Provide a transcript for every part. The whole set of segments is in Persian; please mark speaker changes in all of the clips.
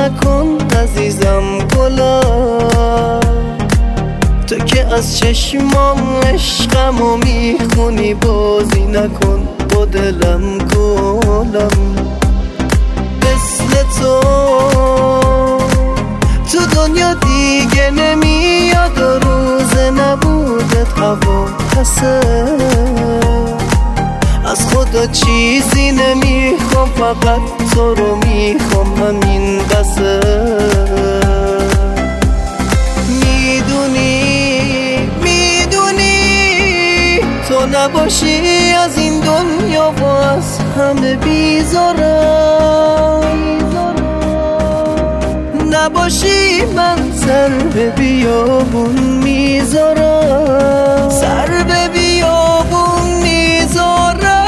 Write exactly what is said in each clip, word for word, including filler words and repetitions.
Speaker 1: نکن عزیزم گلا، تو که از چشمام عشقمو میخونی بازی نکن با دلم گلم. مثل تو تو دنیا دیگه نمیاد و روز نبودت هوا پسه. از خدا چیزی نمیخوام فقط تو رو میخوام همین بسه. میدونی میدونی تو نباشی از این دنیا و از همه بیزارم. نباشی من سر به بیابون میذارم، سر به بیابون میذارم.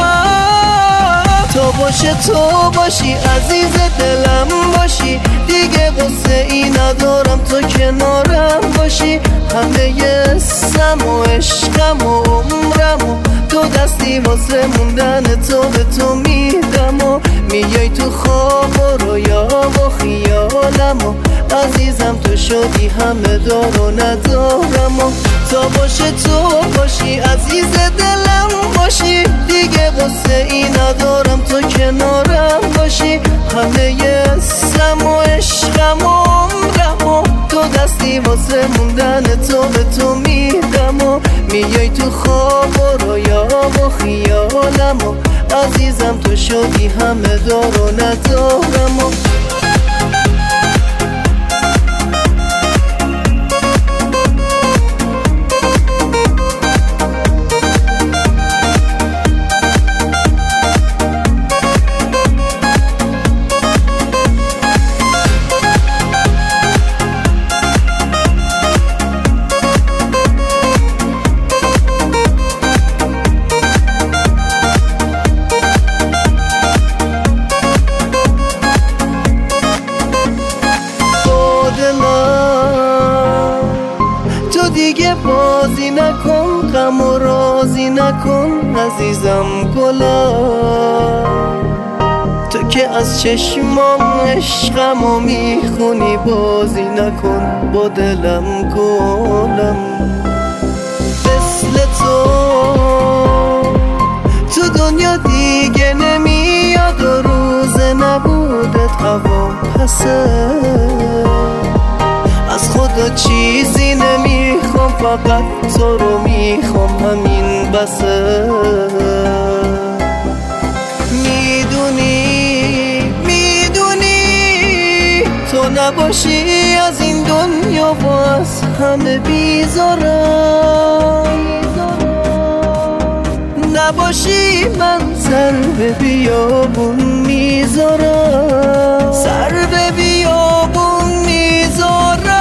Speaker 1: تو باشه تو باشی عزیز دلم باشی، دیگه غصه ای ندارم تو کنارم باشی. همه اسم و عشقم و عمرم و تو دستی واسه موندن تو به تو میدم و میای تو خواب و رویا و خیالم و عزیزم تو شدی همه دار و ندارم و تا باشه تو باشی عزیز دلم باشی، دیگه غصه ای ندارم تو کنارم باشی. همه اسم و عشقم و عمرم و تو دستی واسه موندن تو به تو میدم و میای تو خواب و رویا و خیالم و عزیزم تو شدی همه دار و ندارم و دیگه بازی نکن، غم و رازی نکن عزیزم گلا. تو که از چشمام عشقمو میخونی بازی نکن با دلم گلم. مثل تو تو دنیا دیگه نمیاد و روز نبودت هوا پسه. از خدا چیزی نمیخوام فقط تو رو میخوام همین بسه. میدونی میدونی تو نباشی از این دنیا و از همه بیزارم. نباشی من سر به بیابون میذارم، سر به بیابون میذارم.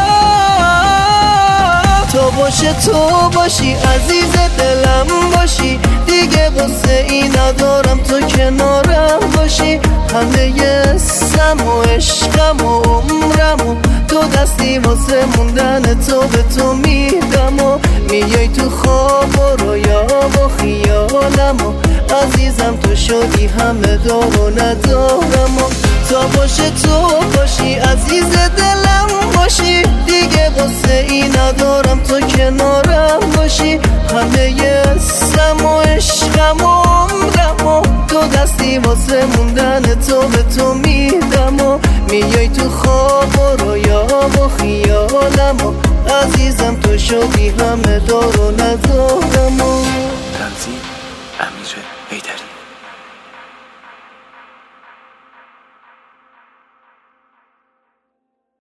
Speaker 1: تو باشه تو باشی عزیز دلم باشی، دیگه غصه ای ندارم تو کنارم باشی. همه اسم و عشقم و عمرم و تو دستی واسه موندن تو به تو میدم و میای تو خواب و رویا و خیالم و عزیزم تو شدی همه دار و ندارم و تا باشه تو باشی عزیز دلم باشی، دیگه غصه ای ندارم تو کنارم باشی. همه اسم و عشقم و عمرم و تو دستی واسه موندن تو به تو میدم و میای تو خواب و رویا و خیالم و عزیزم تو شدی همه دار و ندارم و
Speaker 2: تنظیم امیر حیدری.